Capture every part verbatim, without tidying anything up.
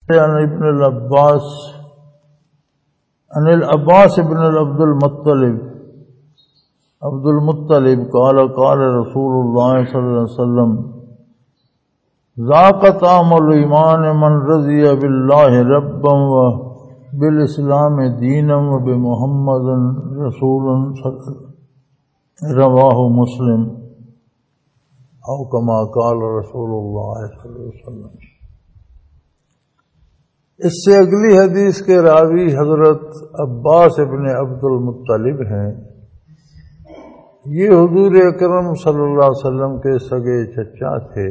عن ابن العباس عن العباس ابن عبد المطلب عبد المطلب قال قال رسول الله صلى الله عليه وسلم ذاق طعم الإيمان من رضي بالله ربا وبالإسلام دينا وبمحمد رسولا رواه مسلم او كما قال رسول اللہ صلی اللہ علیہ وسلم۔ اس سے اگلی حدیث کے راوی حضرت عباس ابن عبد المطلب ہیں۔ یہ حضور اکرم صلی اللہ علیہ وسلم کے سگے چچا تھے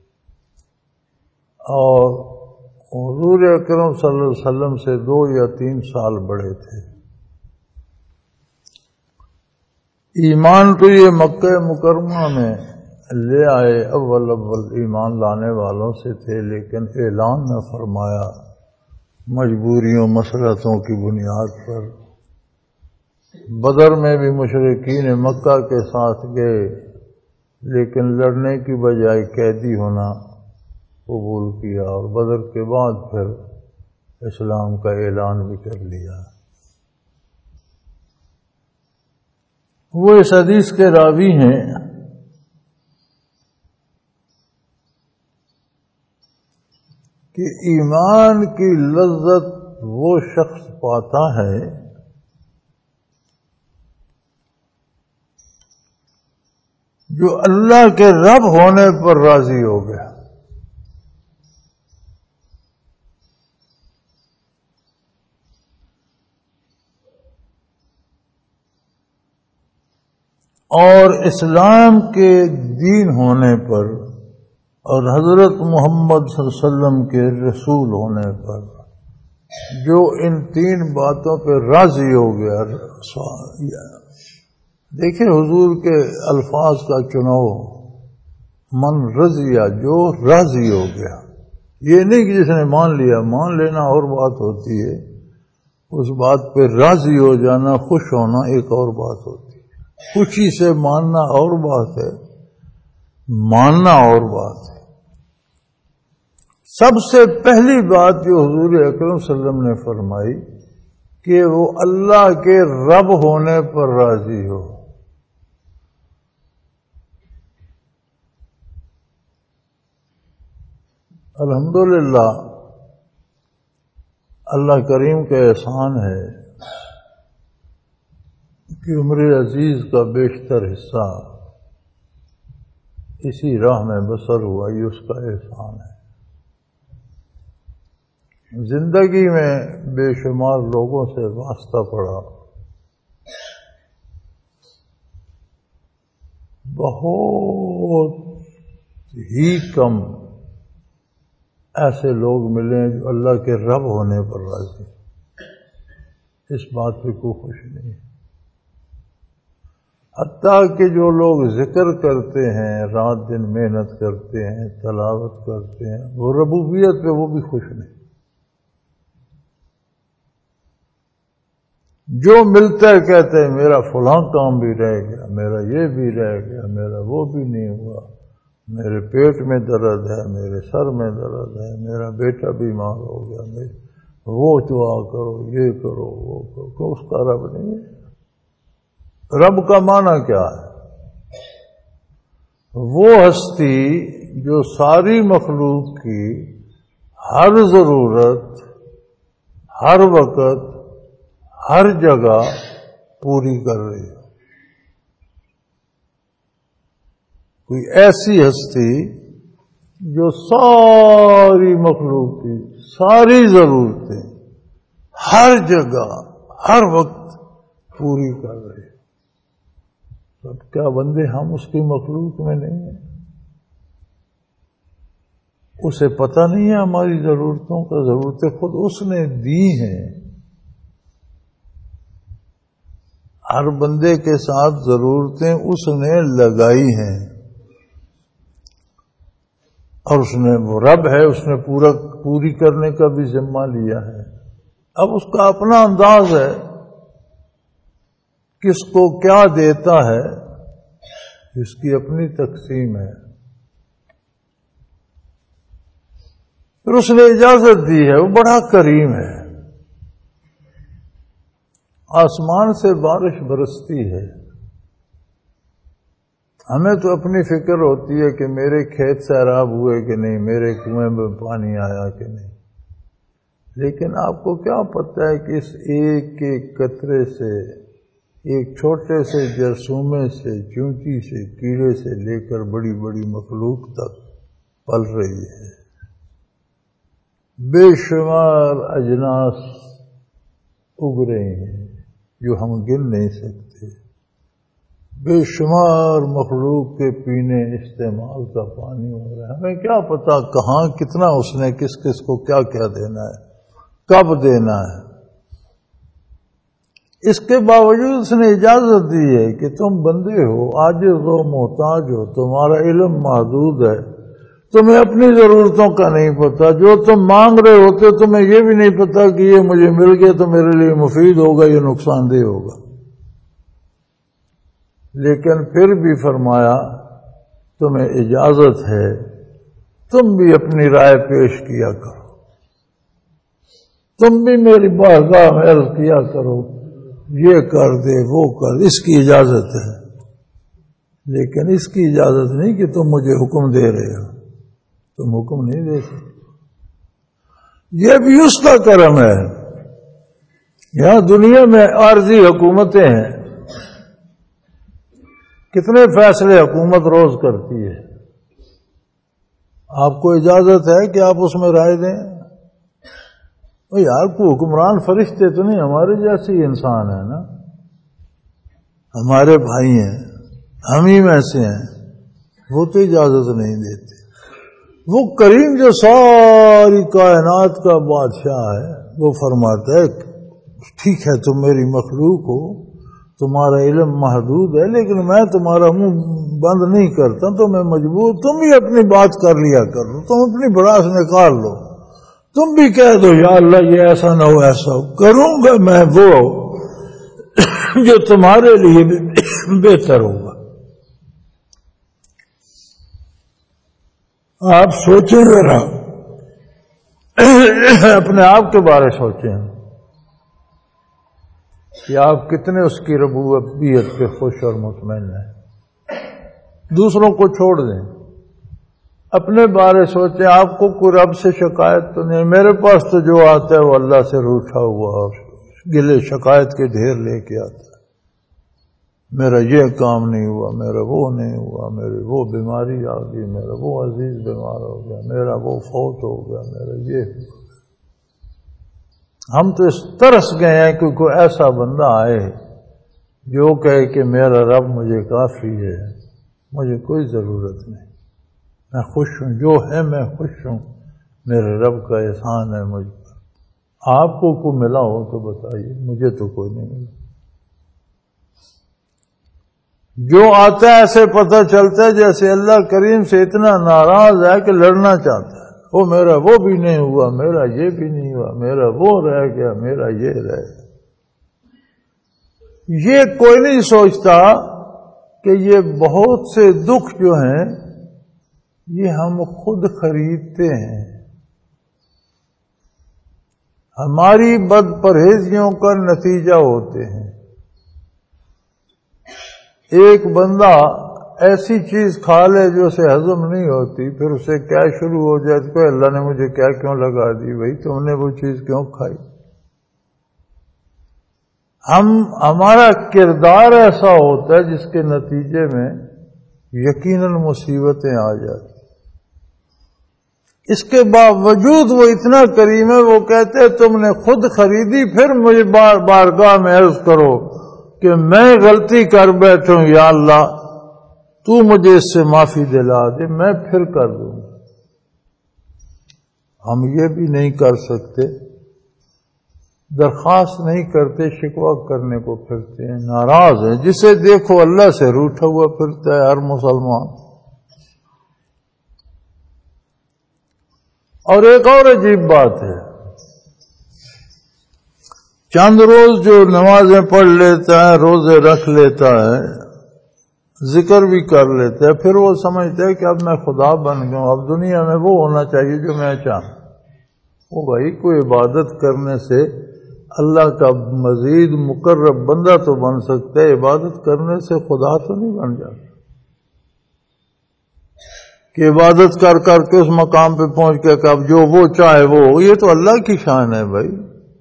اور حضور اکرم صلی اللہ علیہ وسلم سے دو یا تین سال بڑے تھے۔ ایمان تو یہ مکہ مکرمہ میں لے آئے، اول اول ایمان لانے والوں سے تھے، لیکن اعلان نہ فرمایا، مجبوریوں مسلطوں کی بنیاد پر۔ بدر میں بھی مشرکین مکہ کے ساتھ گئے، لیکن لڑنے کی بجائے قیدی ہونا قبول کیا، اور بدر کے بعد پھر اسلام کا اعلان بھی کر لیا۔ وہ اس حدیث کے راوی ہیں۔ کہ ایمان کی لذت وہ شخص پاتا ہے جو اللہ کے رب ہونے پر راضی ہو گیا۔ اور اسلام کے دین ہونے پر اور حضرت محمد صلی اللہ علیہ وسلم کے رسول ہونے پر، جو ان تین باتوں پہ راضی ہو گیا۔ دیکھیں حضور کے الفاظ کا چناؤ، من رضیہ، جو راضی ہو گیا۔ یہ نہیں کہ جس نے مان لیا، مان لینا اور بات ہوتی ہے، اس بات پہ راضی ہو جانا، خوش ہونا ایک اور بات ہوتی ہے۔ خوشی سے ماننا اور بات ہے، ماننا اور بات ہے۔ سب سے پہلی بات جو حضور اکرم صلی اللہ علیہ وسلم نے فرمائی کہ وہ اللہ کے رب ہونے پر راضی ہو۔ الحمدللہ اللہ کریم کا احسان ہے کہ عمر عزیز کا بیشتر حصہ اسی راہ میں بسر ہوا، یہ اس کا احسان ہے۔ زندگی میں بے شمار لوگوں سے واسطہ پڑا، بہت ہی کم ایسے لوگ ملے جو اللہ کے رب ہونے پر راضی۔ اس بات پہ کوئی خوش نہیں ہے۔ حتیٰ کہ جو لوگ ذکر کرتے ہیں، رات دن محنت کرتے ہیں، تلاوت کرتے ہیں، وہ ربوبیت پہ وہ بھی خوش نہیں۔ جو ملتا ہے کہتے ہیں میرا فلاں کام بھی رہ گیا، میرا یہ بھی رہ گیا، میرا وہ بھی نہیں ہوا، میرے پیٹ میں درد ہے، میرے سر میں درد ہے، میرا بیٹا بیمار ہو گیا، وہ دعا کرو، یہ کرو، وہ کرو۔ تو اس کا رب نہیں ہے۔ رب کا معنی کیا ہے؟ وہ ہستی جو ساری مخلوق کی ہر ضرورت، ہر وقت، ہر جگہ پوری کر رہی ہے۔ کوئی ایسی ہستی جو ساری مخلوق کی ساری ضرورتیں ہر جگہ ہر وقت پوری کر رہی ہے۔ تو کیا بندے ہم اس کی مخلوق میں نہیں ہیں؟ اسے پتہ نہیں ہے ہماری ضرورتوں کا؟ ضرورتیں خود اس نے دی ہیں۔ ہر بندے کے ساتھ ضرورتیں اس نے لگائی ہیں، اور اس نے وہ رب ہے، اس نے پورا پوری کرنے کا بھی ذمہ لیا ہے۔ اب اس کا اپنا انداز ہے، کس کو کیا دیتا ہے اس کی اپنی تقسیم ہے۔ پھر اس نے اجازت دی ہے، وہ بڑا کریم ہے. آسمان سے بارش برستی ہے، ہمیں تو اپنی فکر ہوتی ہے کہ میرے کھیت سیراب ہوئے کہ نہیں، میرے کنویں میں پانی آیا کہ نہیں. لیکن آپ کو کیا پتہ ہے کہ اس ایک ایک قطرے سے، ایک چھوٹے سے جرثومے سے، چونٹی سے، کیڑے سے لے کر بڑی بڑی مخلوق تک پل رہی ہے. بے شمار اجناس اگ رہے ہیں جو ہم گن نہیں سکتے. بے شمار مخلوق کے پینے استعمال کا پانی ہو رہا ہے. ہمیں کیا پتا کہاں کتنا اس نے کس کس کو کیا کیا دینا ہے، کب دینا ہے. اس کے باوجود اس نے اجازت دی ہے کہ تم بندے ہو، عاجز ہو، محتاج ہو، تمہارا علم محدود ہے، تمہیں اپنی ضرورتوں کا نہیں پتا. جو تم مانگ رہے ہوتے تمہیں یہ بھی نہیں پتا کہ یہ مجھے مل گیا تو میرے لیے مفید ہوگا یا نقصان دہ ہوگا. لیکن پھر بھی فرمایا تمہیں اجازت ہے، تم بھی اپنی رائے پیش کیا کرو، تم بھی میری بارگاہ میں عرض کیا کرو، یہ کر دے وہ کر. اس کی اجازت ہے، لیکن اس کی اجازت نہیں کہ تم مجھے حکم دے رہے ہو. تم حکم نہیں دے سکتے. یہ بھی اس کا کرم ہے. یہاں دنیا میں عارضی حکومتیں ہیں، کتنے فیصلے حکومت روز کرتی ہے. آپ کو اجازت ہے کہ آپ اس میں رائے دیں؟ یار کو حکمران فرشتے تو نہیں، ہمارے جیسے ہی انسان ہے نا، ہمارے بھائی ہیں، ہم ہی میں سے ہیں. وہ تو اجازت نہیں دیتے. وہ کریم جو ساری کائنات کا بادشاہ ہے وہ فرماتا ہے ٹھیک ہے تم میری مخلوق ہو، تمہارا علم محدود ہے، لیکن میں تمہارا منہ بند نہیں کرتا، تو میں مجبور، تم بھی اپنی بات کر لیا کرو، تم اپنی بڑاس نکال لو، تم بھی کہہ دو یا اللہ یہ ایسا نہ ہو، ایسا ہو. کروں گا میں وہ جو تمہارے لیے بہتر ہوگا. آپ سوچیں ذرا، اپنے آپ کے بارے سوچیں کہ آپ کتنے اس کی ربوبیت پہ خوش اور مطمئن ہیں. دوسروں کو چھوڑ دیں، اپنے بارے سوچیں. آپ کو کوئی رب سے شکایت تو نہیں؟ میرے پاس تو جو آتا ہے وہ اللہ سے روٹھا ہوا اور گلے شکایت کے ڈھیر لے کے آتا ہے. میرا یہ کام نہیں ہوا، میرا وہ نہیں ہوا، میری وہ بیماری آ گئی، میرا وہ عزیز بیمار ہو گیا، میرا وہ فوت ہو گیا، میرا یہ. ہم تو اس ترس گئے ہیں کہ کوئی ایسا بندہ آئے جو کہے کہ میرا رب مجھے کافی ہے، مجھے کوئی ضرورت نہیں، میں خوش ہوں، جو ہے میں خوش ہوں، میرے رب کا احسان ہے مجھ پر. آپ کو کوئی ملا ہو تو بتائیے، مجھے تو کوئی نہیں ملا. جو آتا ہے ایسے پتہ چلتا ہے جیسے اللہ کریم سے اتنا ناراض ہے کہ لڑنا چاہتا ہے. وہ میرا وہ بھی نہیں ہوا، میرا یہ بھی نہیں ہوا، میرا وہ رہ گیا، میرا یہ رہ گیا. یہ کوئی نہیں سوچتا کہ یہ بہت سے دکھ جو ہیں یہ ہم خود خریدتے ہیں. ہماری بد پرہیزیوں کا نتیجہ ہوتے ہیں. ایک بندہ ایسی چیز کھا لے جو اسے ہضم نہیں ہوتی، پھر اسے کیا شروع ہو جائے تو اللہ نے مجھے کیا کیوں لگا دی، بھائی تم نے وہ چیز کیوں کھائی. ہم ہمارا کردار ایسا ہوتا ہے جس کے نتیجے میں یقیناً مصیبتیں آ جاتی. اس کے باوجود وہ اتنا کریم ہے، وہ کہتے ہیں تم نے خود خریدی، پھر مجھے بار بارگاہ میں عرض کرو کہ میں غلطی کر بیٹھوں، یا اللہ تو مجھے اس سے معافی دلا دے، میں پھر کر دوں. ہم یہ بھی نہیں کر سکتے، درخواست نہیں کرتے، شکوہ کرنے کو پھرتے ہیں، ناراض ہیں. جسے دیکھو اللہ سے روٹھا ہوا پھرتا ہے ہر مسلمان. اور ایک اور عجیب بات ہے، چند روز جو نمازیں پڑھ لیتا ہے، روزے رکھ لیتا ہے، ذکر بھی کر لیتا ہے، پھر وہ سمجھتا ہے کہ اب میں خدا بن گیا ہوں، اب دنیا میں وہ ہونا چاہیے جو میں چاہوں. وہ بھائی کوئی عبادت کرنے سے اللہ کا مزید مقرب بندہ تو بن سکتا ہے، عبادت کرنے سے خدا تو نہیں بن جاتا کہ عبادت کر کر کے اس مقام پہ پہنچ کے کہ اب جو وہ چاہے وہ ہو۔ یہ تو اللہ کی شان ہے بھائی۔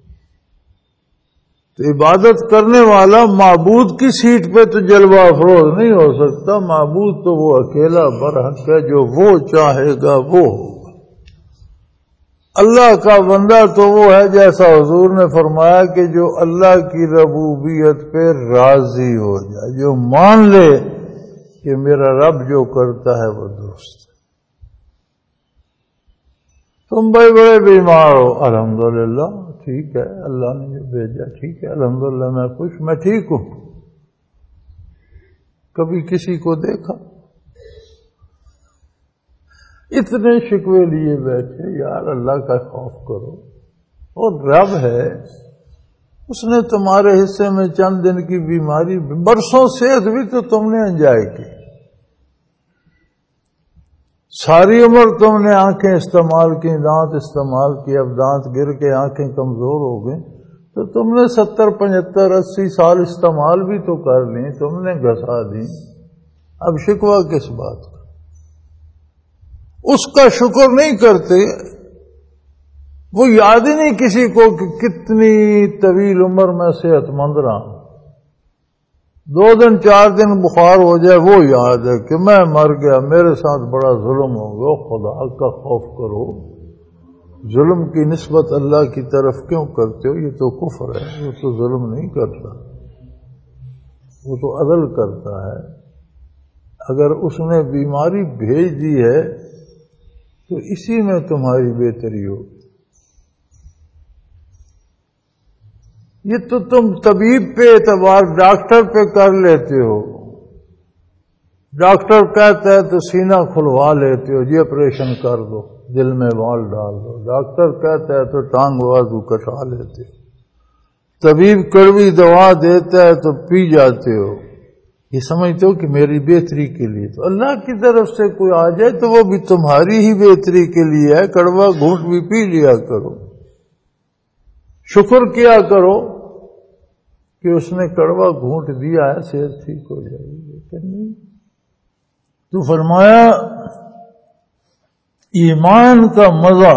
تو عبادت کرنے والا معبود کی سیٹ پہ تو جلوہ افروز نہیں ہو سکتا، معبود تو وہ اکیلا برحق ہے، جو وہ چاہے گا وہ ہوگا۔ اللہ کا بندہ تو وہ ہے جیسا حضور نے فرمایا کہ جو اللہ کی ربوبیت پہ راضی ہو جائے، جو مان لے کہ میرا رب جو کرتا ہے وہ درست ہے۔ تم بھائی بڑے بیمار ہو، الحمدللہ ٹھیک ہے، اللہ نے جو بھیجا ٹھیک ہے، الحمدللہ میں خوش، میں ٹھیک ہوں۔ کبھی کسی کو دیکھا اتنے شکوے لیے بیٹھے، یار اللہ کا خوف کرو، اور رب ہے، اس نے تمہارے حصے میں چند دن کی بیماری، برسوں صحت بھی تو تم نے انجوائے کی، ساری عمر تم نے آنکھیں استعمال کی، دانت استعمال کی، اب دانت گر کے آنکھیں کمزور ہو گئیں تو تم نے ستر پچہتر اسی سال استعمال بھی تو کر لیں، تم نے گھسا دی، اب شکوہ کس بات کا؟ اس کا شکر نہیں کرتے، وہ یاد ہی نہیں کسی کو کہ کتنی طویل عمر میں صحت مند رہا ہوں۔ دو دن چار دن بخار ہو جائے وہ یاد ہے کہ میں مر گیا، میرے ساتھ بڑا ظلم ہو گیا۔ خدا کا خوف کرو، ظلم کی نسبت اللہ کی طرف کیوں کرتے ہو؟ یہ تو کفر ہے، وہ تو ظلم نہیں کرتا، وہ تو عدل کرتا ہے۔ اگر اس نے بیماری بھیج دی ہے تو اسی میں تمہاری بہتری ہو۔ یہ تو تم طبیب پہ اعتبار ڈاکٹر پہ کر لیتے ہو، ڈاکٹر کہتا ہے تو سینہ کھلوا لیتے ہو، جی آپریشن کر دو، دل میں وال ڈال دو، ڈاکٹر کہتا ہے تو ٹانگ بازو کٹا لیتے ہو، طبیب کڑوی دوا دیتا ہے تو پی جاتے ہو، یہ سمجھتے ہو کہ میری بہتری کے لیے۔ تو اللہ کی طرف سے کوئی آ جائے تو وہ بھی تمہاری ہی بہتری کے لیے ہے، کڑوا گھونٹ بھی پی لیا کرو، شکر کیا کرو کہ اس نے کڑوا گھونٹ دیا ہے، صحت ٹھیک ہو جائے گی، لیکن نہیں۔ تو فرمایا ایمان کا مزہ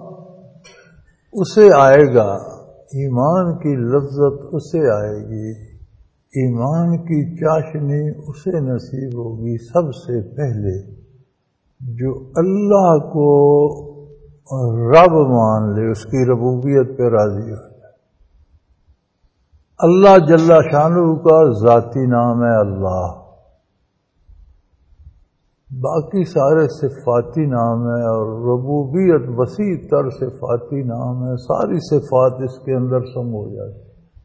اسے آئے گا، ایمان کی لذت اسے آئے گی، ایمان کی چاشنی اسے نصیب ہوگی سب سے پہلے جو اللہ کو رب مان لے، اس کی ربوبیت پہ راضی ہو۔ اللہ جل شانہ کا ذاتی نام ہے اللہ، باقی سارے صفاتی نام ہے، اور ربوبیت وسیع تر صفاتی نام ہے، ساری صفات اس کے اندر سمو جاتی،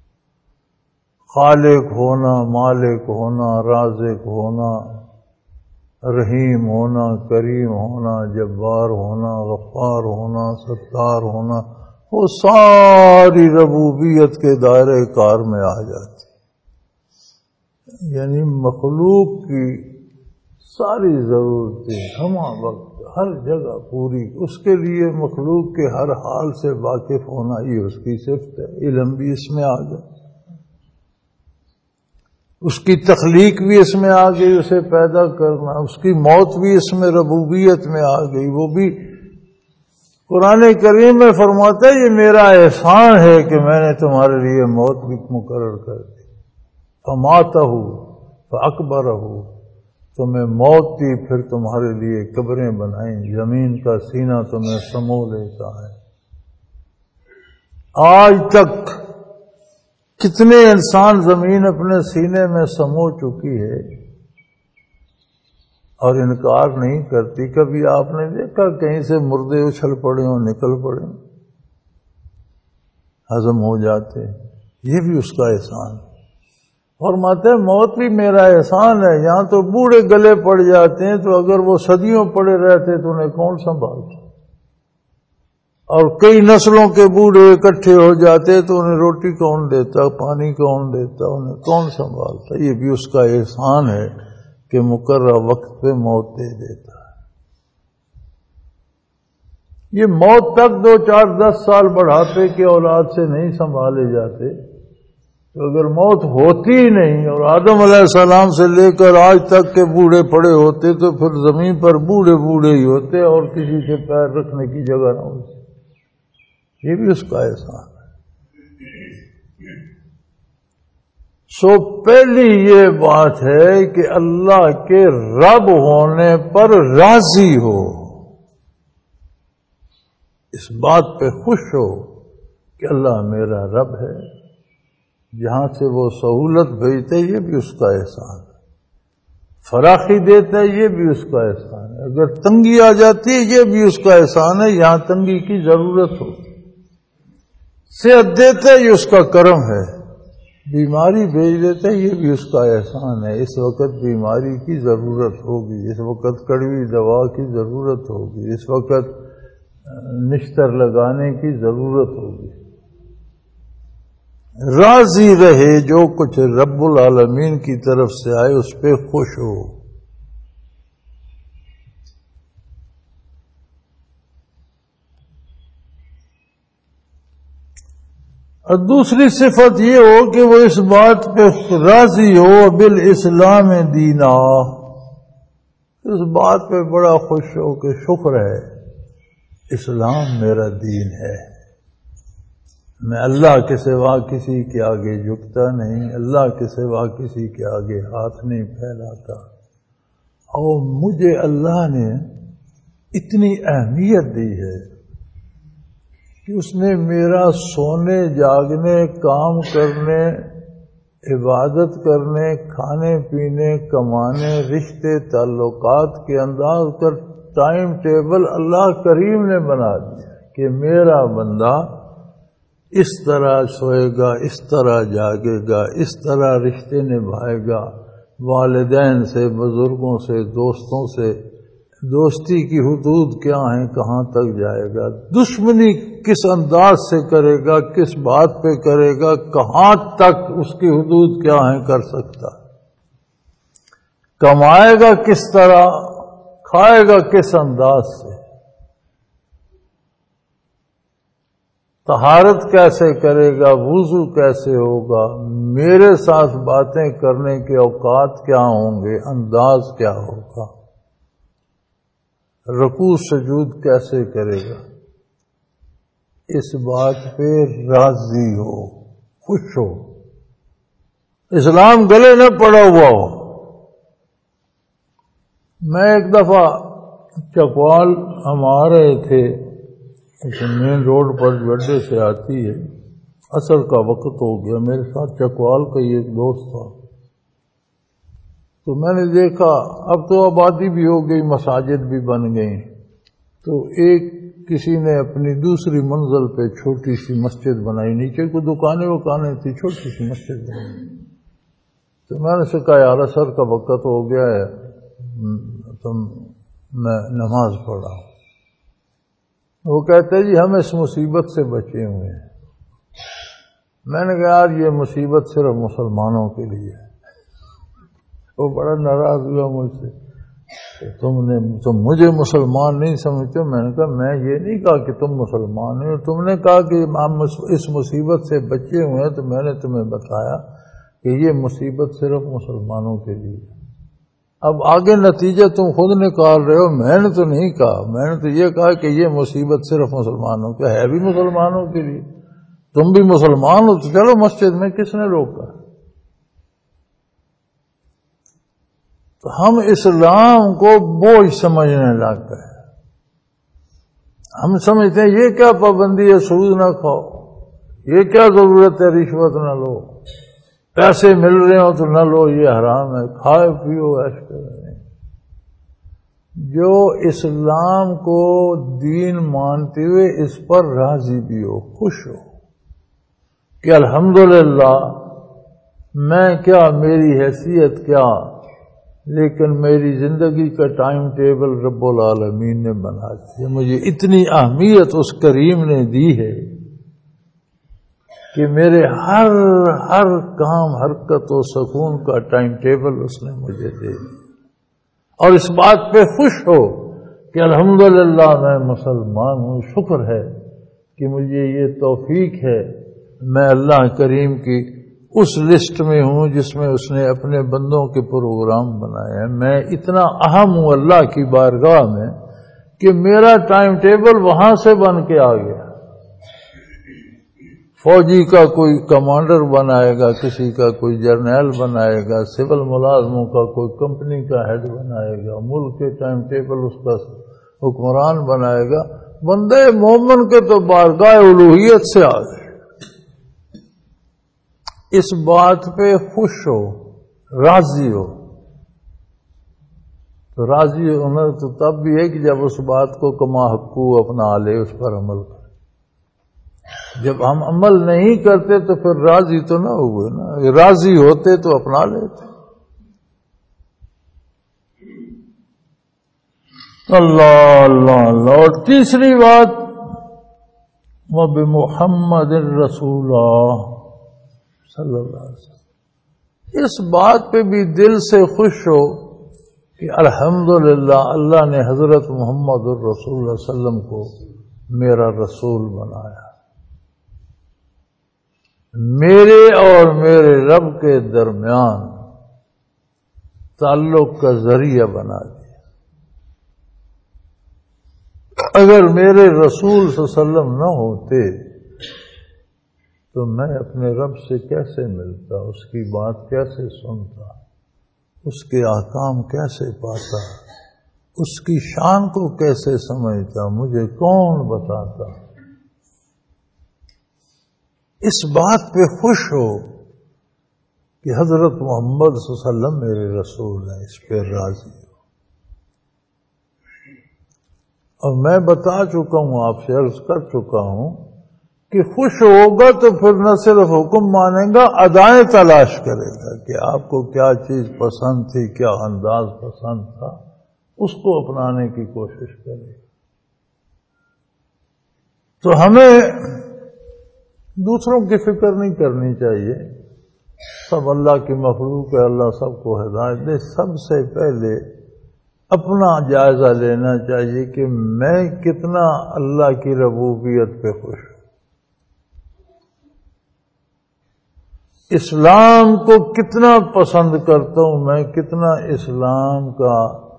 خالق ہونا، مالک ہونا، رازق ہونا، رحیم ہونا، کریم ہونا، جبار ہونا، غفار ہونا، ستار ہونا، وہ ساری ربوبیت کے دائرہ کار میں آ جاتی، یعنی مخلوق کی ساری ضرورتیں ہمہ وقت ہر جگہ پوری، اس کے لیے مخلوق کے ہر حال سے واقف ہونا یہ اس کی صفت ہے، علم بھی اس میں آ گیا، اس کی تخلیق بھی اس میں آ گئی، اسے پیدا کرنا، اس کی موت بھی اس میں ربوبیت میں آ گئی، وہ بھی قرآن کریم میں فرماتا ہے یہ میرا احسان ہے کہ میں نے تمہارے لیے موت بھی مقرر کر دی، فماتہ فاکبرہ، تمہیں موت دی پھر تمہارے لیے قبریں بنائیں، زمین کا سینہ تمہیں سمو لیتا ہے۔ آج تک کتنے انسان زمین اپنے سینے میں سمو چکی ہے اور انکار نہیں کرتی۔ کبھی آپ نے دیکھا کہیں سے مردے اچھل پڑے ہوں، نکل پڑے ہوں، ہضم ہو جاتے، یہ بھی اس کا احسان ہے۔ فرماتے ہیں موت بھی میرا احسان ہے، یہاں تو بوڑھے گلے پڑ جاتے ہیں تو اگر وہ صدیوں پڑے رہتے تو انہیں کون سنبھالتا، اور کئی نسلوں کے بوڑھے اکٹھے ہو جاتے تو انہیں روٹی کون دیتا، پانی کون دیتا، انہیں کون سنبھالتا۔ یہ بھی اس کا احسان ہے کہ مقررہ وقت پہ موت دے دیتا ہے۔ یہ موت تک دو چار دس سال بڑھاپے کے اولاد سے نہیں سنبھالے جاتے، تو اگر موت ہوتی ہی نہیں اور آدم علیہ السلام سے لے کر آج تک کے بوڑھے پڑے ہوتے تو پھر زمین پر بوڑھے بوڑھے ہی ہوتے اور کسی کے پیر رکھنے کی جگہ نہ ہوتی۔ یہ بھی اس کا احسان ہے۔ سو پہلی یہ بات ہے کہ اللہ کے رب ہونے پر راضی ہو، اس بات پہ خوش ہو کہ اللہ میرا رب ہے، جہاں سے وہ سہولت بھیجتے یہ بھی اس کا احسان ہے، فراخی دیتا ہے یہ بھی اس کا احسان ہے، اگر تنگی آ جاتی ہے یہ بھی اس کا احسان ہے، یہاں تنگی کی ضرورت ہو، صحت دیتا ہے یہ اس کا کرم ہے، بیماری بھیج دیتا ہے یہ بھی اس کا احسان ہے۔ اس وقت بیماری کی ضرورت ہوگی، اس وقت کڑوی دوا کی ضرورت ہوگی، اس وقت نشتر لگانے کی ضرورت ہوگی۔ راضی رہے، جو کچھ رب العالمین کی طرف سے آئے اس پہ خوش ہو۔ اور دوسری صفت یہ ہو کہ وہ اس بات پہ راضی ہو بالاسلام دینا، اس بات پہ بڑا خوش ہو کہ شکر ہے اسلام میرا دین ہے، میں اللہ کے سوا کسی کے آگے جھکتا نہیں، اللہ کے سوا کسی کے آگے ہاتھ نہیں پھیلاتا، اور مجھے اللہ نے اتنی اہمیت دی ہے کہ اس نے میرا سونے جاگنے کام کرنے عبادت کرنے کھانے پینے کمانے رشتے تعلقات کے انداز کر ٹائم ٹیبل اللہ کریم نے بنا دیا کہ میرا بندہ اس طرح سوئے گا، اس طرح جاگے گا، اس طرح رشتے نبھائے گا، والدین سے، بزرگوں سے، دوستوں سے، دوستی کی حدود کیا ہیں، کہاں تک جائے گا، دشمنی کس انداز سے کرے گا، کس بات پہ کرے گا، کہاں تک اس کی حدود کیا ہیں کر سکتا، کمائے گا کس طرح، کھائے گا کس انداز سے، طہارت کیسے کرے گا، وضو کیسے ہوگا، میرے ساتھ باتیں کرنے کے اوقات کیا ہوں گے، انداز کیا ہوگا، رکوع سجود کیسے کرے گا، اس بات پہ راضی ہو، خوش ہو، اسلام گلے نہ پڑا ہوا ہو۔ میں ایک دفعہ چکوال ہم آ رہے تھے، مین روڈ پر جو اڈے سے آتی ہے، عصر کا وقت ہو گیا، میرے ساتھ چکوال کا ہی ایک دوست تھا، تو میں نے دیکھا اب تو آبادی بھی ہو گئی، مساجد بھی بن گئی، تو ایک کسی نے اپنی دوسری منزل پہ چھوٹی سی مسجد بنائی، نیچے کو دکانیں وکانیں تھی، چھوٹی سی مسجد بنائی، تو میں نے سے کہا یار عصر کا وقت ہو گیا ہے، تم میں نماز پڑھا ہوں۔ وہ کہتے جی ہم اس مصیبت سے بچے ہوئے ہیں۔ میں نے کہا یار یہ مصیبت صرف مسلمانوں کے لیے ہے۔ وہ بڑا ناراض ہوا مجھ سے کہ تم نے تم مجھے مسلمان نہیں سمجھتے۔ میں نے کہا میں یہ نہیں کہا کہ تم مسلمان ہو، تم نے کہا کہ ہم اس مصیبت سے بچے ہوئے ہیں، تو میں نے تمہیں بتایا کہ یہ مصیبت صرف مسلمانوں کے لیے ہے۔ اب آگے نتیجہ تم خود نکال رہے ہو، میں نے تو نہیں کہا، میں نے تو یہ کہا کہ یہ مصیبت صرف مسلمانوں کے ہے، بھی مسلمانوں کے لیے، تم بھی مسلمان ہو تو چلو مسجد میں، کس نے روکا؟ تو ہم اسلام کو بوجھ سمجھنے لگ گئے، ہم سمجھتے ہیں یہ کیا پابندی ہے سود نہ کھاؤ، یہ کیا ضرورت ہے رشوت نہ لو، پیسے مل رہے ہو تو نہ لو، یہ حرام ہے، کھائے پیو ایش کرو۔ جو اسلام کو دین مانتے ہوئے اس پر راضی بھی ہو، خوش ہو کہ الحمدللہ میں کیا، میری حیثیت کیا، لیکن میری زندگی کا ٹائم ٹیبل رب العالمین نے بنا دیا، مجھے اتنی اہمیت اس کریم نے دی ہے کہ میرے ہر ہر کام حرکت و سکون کا ٹائم ٹیبل اس نے مجھے دے دیا، اور اس بات پہ خوش ہو کہ الحمدللہ میں مسلمان ہوں، شکر ہے کہ مجھے یہ توفیق ہے، میں اللہ کریم کی اس لسٹ میں ہوں جس میں اس نے اپنے بندوں کے پروگرام بنائے ہیں۔ میں اتنا اہم ہوں اللہ کی بارگاہ میں کہ میرا ٹائم ٹیبل وہاں سے بن کے آ گیا۔ فوجی کا کوئی کمانڈر بنائے گا، کسی کا کوئی جرنیل بنائے گا، سول ملازموں کا کوئی کمپنی کا ہیڈ بنائے گا، ملک کے ٹائم ٹیبل اس کا حکمران بنائے گا۔ بندے مومن کے تو بارگاہ الوہیت سے آ گئے۔ اس بات پہ خوش ہو، راضی ہو۔ تو راضی ہونا تو تب بھی ہے کہ جب اس بات کو کما حقو اپنا لے، اس پر عمل کرے۔ جب ہم عمل نہیں کرتے تو پھر راضی تو نہ ہوئے نا، راضی ہوتے تو اپنا لیتے۔ اللہ اللہ اللہ۔ اور تیسری بات، وَبِمُحَمَّدٍ رَسُولٍ صلی اللہ علیہ وسلم، اس بات پہ بھی دل سے خوش ہو کہ الحمدللہ اللہ نے حضرت محمد الرسول صلی اللہ علیہ وسلم کو میرا رسول بنایا، میرے اور میرے رب کے درمیان تعلق کا ذریعہ بنا دیا۔ اگر میرے رسول صلی اللہ علیہ وسلم نہ ہوتے تو میں اپنے رب سے کیسے ملتا، اس کی بات کیسے سنتا، اس کے احکام کیسے پاتا، اس کی شان کو کیسے سمجھتا، مجھے کون بتاتا۔ اس بات پہ خوش ہو کہ حضرت محمد صلی اللہ علیہ وسلم میرے رسول ہیں، اس پہ راضی ہو۔ اور میں بتا چکا ہوں، آپ سے عرض کر چکا ہوں کہ خوش ہوگا تو پھر نہ صرف حکم مانے گا، ادائیں تلاش کرے گا کہ آپ کو کیا چیز پسند تھی، کیا انداز پسند تھا، اس کو اپنانے کی کوشش کرے گا۔ تو ہمیں دوسروں کی فکر نہیں کرنی چاہیے، سب اللہ کی مخلوق ہے، اللہ سب کو ہدایت دے۔ سب سے پہلے اپنا جائزہ لینا چاہیے کہ میں کتنا اللہ کی ربوبیت پہ خوش ہوں، اسلام کو کتنا پسند کرتا ہوں، میں کتنا اسلام کا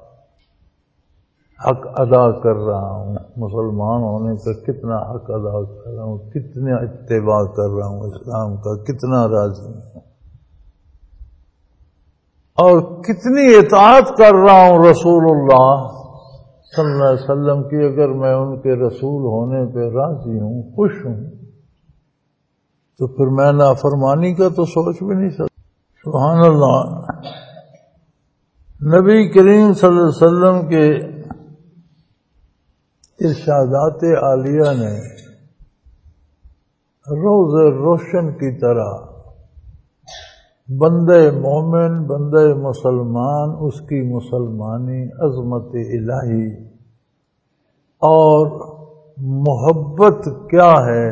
حق ادا کر رہا ہوں، مسلمان ہونے کا کتنا حق ادا کر رہا ہوں، کتنا اتباع کر رہا ہوں اسلام کا، کتنا راضی ہوں، اور کتنی اطاعت کر رہا ہوں رسول اللہ صلی اللہ علیہ وسلم کی۔ اگر میں ان کے رسول ہونے پہ راضی ہوں، خوش ہوں، تو پھر میں نافرمانی کا تو سوچ بھی نہیں سکتا۔ سبحان اللہ۔ نبی کریم صلی اللہ علیہ وسلم کے ارشادات عالیہ نے روز روشن کی طرح بندے مومن، بندے مسلمان، اس کی مسلمانی، عظمت الہی اور محبت کیا ہے،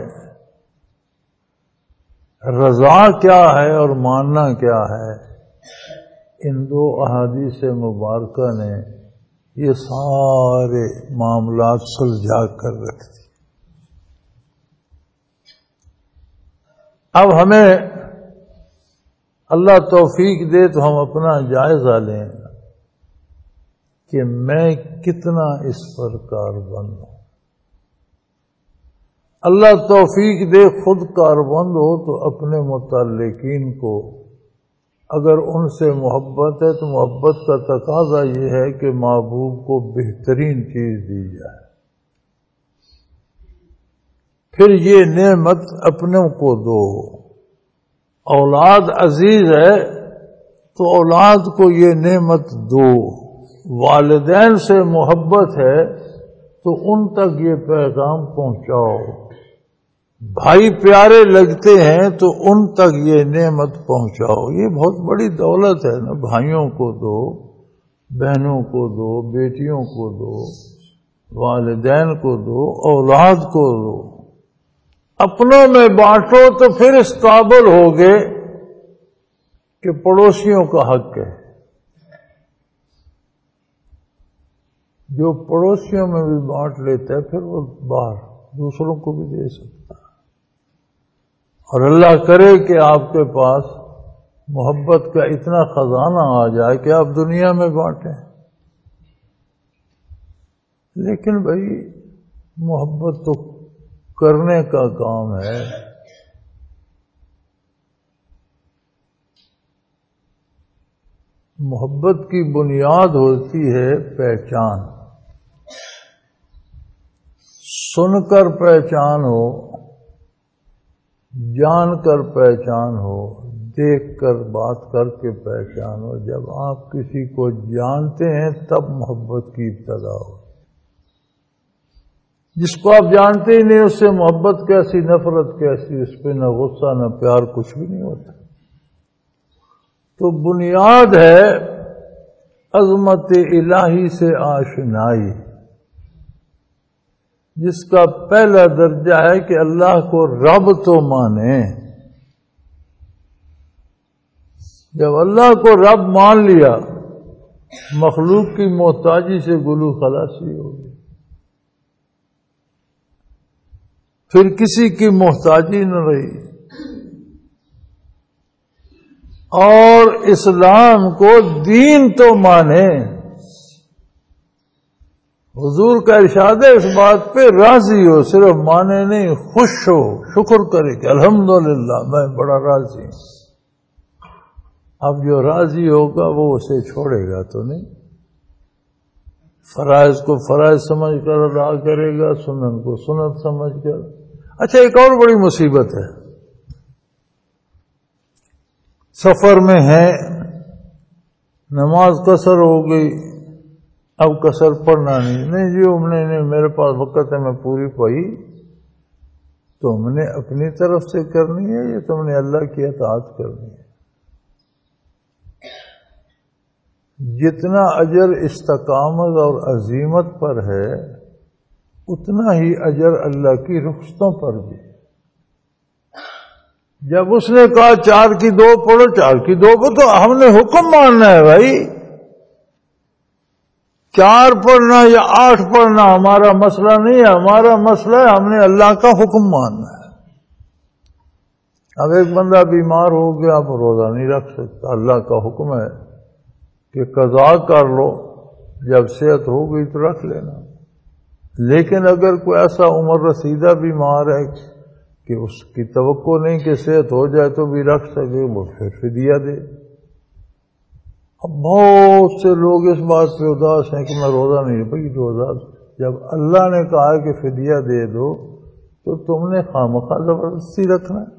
رضا کیا ہے اور ماننا کیا ہے، ان دو احادیث مبارکہ نے یہ سارے معاملات سلجھا کر رکھ دی۔ اب ہمیں اللہ توفیق دے تو ہم اپنا جائزہ لیں کہ میں کتنا اس پر کاربند ہوں۔ اللہ توفیق دے خود کاربند ہو تو اپنے متعلقین کو اگر ان سے محبت ہے تو محبت کا تقاضا یہ ہے کہ محبوب کو بہترین چیز دی جائے۔ پھر یہ نعمت اپنوں کو دو۔ اولاد عزیز ہے تو اولاد کو یہ نعمت دو۔ والدین سے محبت ہے تو ان تک یہ پیغام پہنچاؤ۔ بھائی پیارے لگتے ہیں تو ان تک یہ نعمت پہنچاؤ۔ یہ بہت بڑی دولت ہے نا، بھائیوں کو دو، بہنوں کو دو، بیٹیوں کو دو، والدین کو دو، اولاد کو دو۔ اپنوں میں بانٹو تو پھر اس قابل ہوگے کہ پڑوسیوں کا حق ہے۔ جو پڑوسیوں میں بھی بانٹ لیتا ہے پھر وہ باہر دوسروں کو بھی دے سکتا ہے. اور اللہ کرے کہ آپ کے پاس محبت کا اتنا خزانہ آ جائے کہ آپ دنیا میں بانٹیں. لیکن بھائی محبت تو کرنے کا کام ہے. محبت کی بنیاد ہوتی ہے پہچان. سن کر پہچان ہو، جان کر پہچان ہو، دیکھ کر بات کر کے پہچان ہو. جب آپ کسی کو جانتے ہیں تب محبت کی ابتدا ہو. جس کو آپ جانتے ہی نہیں اس سے محبت کیسی، نفرت کیسی، اس پہ نہ غصہ نہ پیار، کچھ بھی نہیں ہوتا. تو بنیاد ہے عظمت الہی سے آشنائی، جس کا پہلا درجہ ہے کہ اللہ کو رب تو مانے. جب اللہ کو رب مان لیا مخلوق کی محتاجی سے گلو خلاصی ہوگی، پھر کسی کی محتاجی نہ رہی. اور اسلام کو دین تو مانے. حضور کا ارشاد ہے اس بات پہ راضی ہو، صرف مانے نہیں، خوش ہو، شکر کرے کہ الحمدللہ میں بڑا راضی ہوں. اب جو راضی ہوگا وہ اسے چھوڑے گا تو نہیں. فرائض کو فرائض سمجھ کر ادا کرے گا، سنن کو سنت سمجھ کر. اچھا ایک اور بڑی مصیبت ہے، سفر میں ہے، نماز قصر ہو گئی، اب قصر پڑھنا نہیں. نہیں جی ہم نے نہیں، میرے پاس وقت ہے میں پوری پڑھی. تم نے اپنی طرف سے کرنی ہے یا تم نے اللہ کی اطاعت کرنی ہے؟ جتنا اجر استقامت اور عزیمت پر ہے اتنا ہی اجر اللہ کی رخصتوں پر بھی. جب اس نے کہا چار کی دو پڑھو، چار کی دو پڑھو، تو ہم نے حکم ماننا ہے بھائی. چار پڑھنا یا آٹھ پڑھنا ہمارا مسئلہ نہیں ہے. ہمارا مسئلہ ہے ہم نے اللہ کا حکم ماننا ہے. اب ایک بندہ بیمار ہو گیا، اب روزہ نہیں رکھ سکتا. اللہ کا حکم ہے کہ قضا کر لو، جب صحت ہو گئی تو رکھ لینا. لیکن اگر کوئی ایسا عمر رسیدہ بیمار ہے کہ اس کی توقع نہیں کہ صحت ہو جائے تو بھی رکھ سکے، وہ پھر فدیہ دے. اب بہت سے لوگ اس بات پہ اداس ہیں کہ میں روزہ نہیں. بھائی روزہ جب اللہ نے کہا کہ فدیہ دے دو تو تم نے خامخواہ زبردستی رکھنا ہے.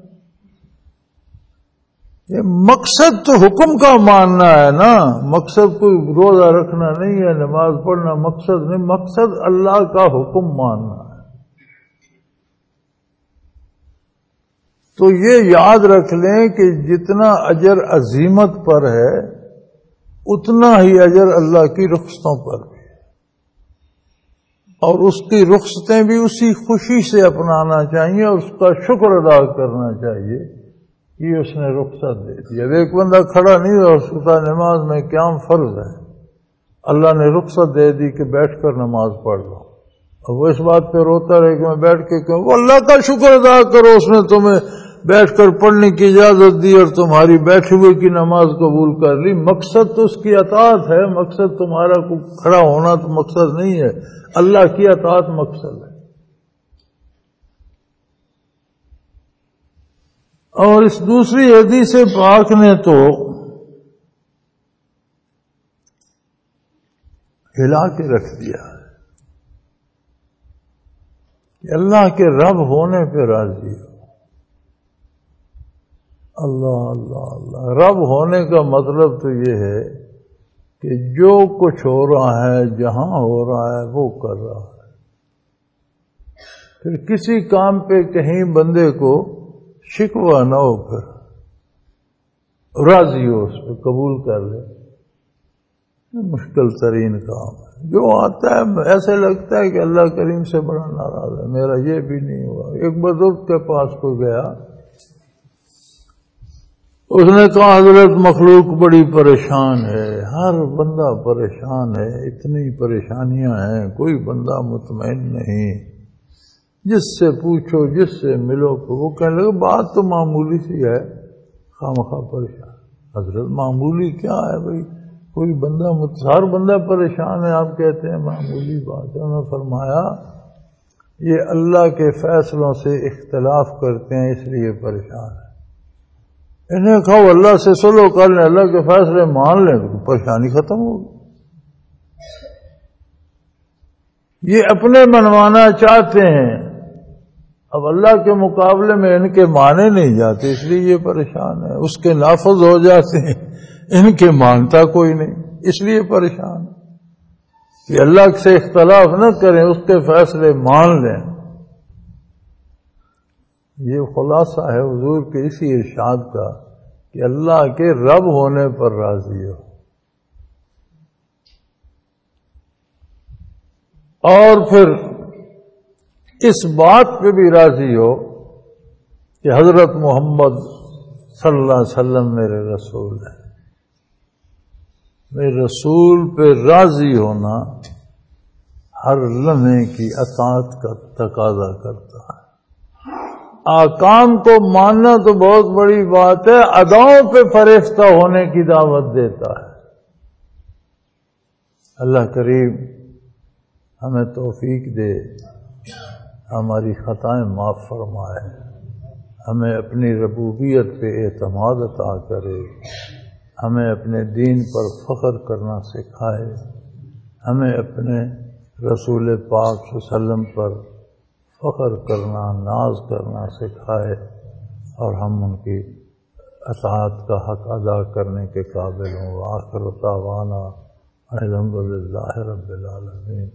یہ مقصد تو حکم کا ماننا ہے نا. مقصد کوئی روزہ رکھنا نہیں ہے، نماز پڑھنا مقصد نہیں. مقصد اللہ کا حکم ماننا ہے. تو یہ یاد رکھ لیں کہ جتنا اجر عزیمت پر ہے اتنا ہی اجر اللہ کی رخصتوں پر بھی ہے. اور اس کی رخصتیں بھی اسی خوشی سے اپنانا چاہیے اور اس کا شکر ادا کرنا چاہیے کہ اس نے رخصت دے دی. اب ایک بندہ کھڑا نہیں ہو سکتا، نماز میں قیام فرض ہے، اللہ نے رخصت دے دی کہ بیٹھ کر نماز پڑھ لو. اور وہ اس بات پہ روتا رہے کہ میں بیٹھ کے کہوں، وہ اللہ کا شکر ادا کرو، اس نے تمہیں بیٹھ کر پڑھنے کی اجازت دی اور تمہاری بیٹھے ہوئے کی نماز قبول کر لی. مقصد تو اس کی اطاعت ہے. مقصد تمہارا کھڑا ہونا تو مقصد نہیں ہے، اللہ کی اطاعت مقصد ہے. اور اس دوسری حدیث پاک نے تو ہلا کے رکھ دیا کہ اللہ کے رب ہونے پہ راضی ہو. اللہ اللہ اللہ. رب ہونے کا مطلب تو یہ ہے کہ جو کچھ ہو رہا ہے، جہاں ہو رہا ہے، وہ کر رہا ہے. پھر کسی کام پہ کہیں بندے کو شکوہ نہ ہو، پھر راضی ہو، اس پہ قبول کر لے. مشکل ترین کام ہے. جو آتا ہے ایسے لگتا ہے کہ اللہ کریم سے بڑا ناراض ہے، میرا یہ بھی نہیں ہوا. ایک بزرگ کے پاس کو گیا، اس نے کہا حضرت مخلوق بڑی پریشان ہے، ہر بندہ پریشان ہے، اتنی پریشانیاں ہیں، کوئی بندہ مطمئن نہیں، جس سے پوچھو جس سے ملو۔ وہ کہنے لگے بات تو معمولی سی ہے، خواہ پریشان۔ حضرت معمولی کیا ہے بھائی، کوئی بندہ ہر بندہ پریشان ہے، آپ کہتے ہیں معمولی بات ہے۔ انہوں نے فرمایا یہ اللہ کے فیصلوں سے اختلاف کرتے ہیں اس لیے پریشان ہے۔ انہیں کہو اللہ سے سلو کر لیں، اللہ کے فیصلے مان لیں تو پریشانی ختم ہوگی۔ یہ اپنے منوانا چاہتے ہیں، اب اللہ کے مقابلے میں ان کے مانے نہیں جاتے، اس لیے یہ پریشان ہے۔ اس کے نافذ ہو جاتے ہیں، ان کے مانتا کوئی نہیں، اس لیے پریشان ہے کہ اللہ سے اختلاف نہ کریں، اس کے فیصلے مان لیں۔ یہ خلاصہ ہے حضور کے اسی ارشاد کا کہ اللہ کے رب ہونے پر راضی ہو، اور پھر اس بات پہ بھی راضی ہو کہ حضرت محمد صلی اللہ علیہ وسلم میرے رسول ہیں۔ میرے رسول پہ راضی ہونا ہر لمحے کی اطاعت کا تقاضا کرتا ہے۔ احکام کو ماننا تو بہت بڑی بات ہے، اداؤں پہ فریفتہ ہونے کی دعوت دیتا ہے۔ اللہ کریم ہمیں توفیق دے، ہماری خطائیں معاف فرمائے، ہمیں اپنی ربوبیت پہ اعتماد عطا کرے، ہمیں اپنے دین پر فخر کرنا سکھائے، ہمیں اپنے رسول پاک صلی اللہ علیہ وسلم پر فخر کرنا، ناز کرنا سکھائے، اور ہم ان کی اطاعت کا حق ادا کرنے کے قابل ہوں۔ وآخر دعوانا الحمدللہ رب العالمین۔